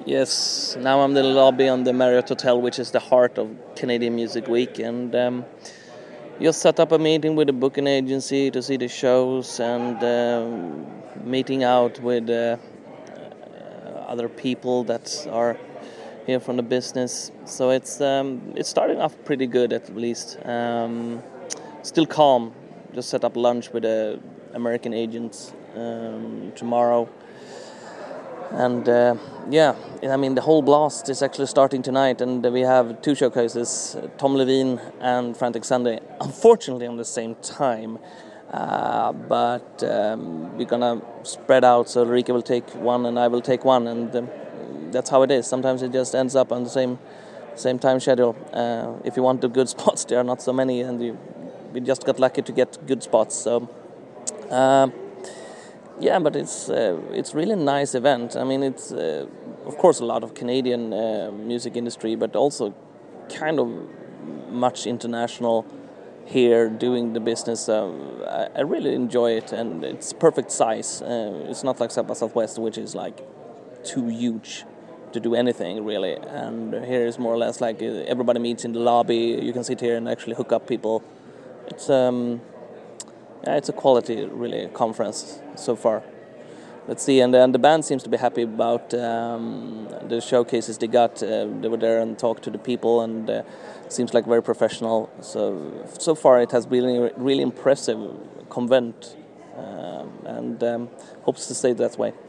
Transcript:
Yes, now I'm in the lobby on the Marriott Hotel, which is the heart of Canadian Music Week, and just set up a meeting with the booking agency to see the shows and meeting out with other people that are here from the business. So it's starting off pretty good at least. Still calm. Just set up lunch with the American agents tomorrow. And I mean the whole blast is actually starting tonight, and we have two showcases, Tom Levine and Frantic Sunday, unfortunately on the same time. But we're gonna spread out, so Ulrika will take one and I will take one, and that's how it is. Sometimes it just ends up on the same time schedule. If you want the good spots, there are not so many, and we just got lucky to get good spots. So. Yeah, but it's really a nice event. I mean, it's of course a lot of Canadian music industry, but also kind of much international here doing the business. I really enjoy it, and it's perfect size. It's not like South by Southwest, which is like too huge to do anything really. And here is more or less like everybody meets in the lobby. You can sit here and actually hook up people. It's it's a quality really conference so far. Let's see, and the band seems to be happy about the showcases they got. They were there and talked to the people, and seems like very professional. So far it has been really impressive convent, and hopes to stay that way.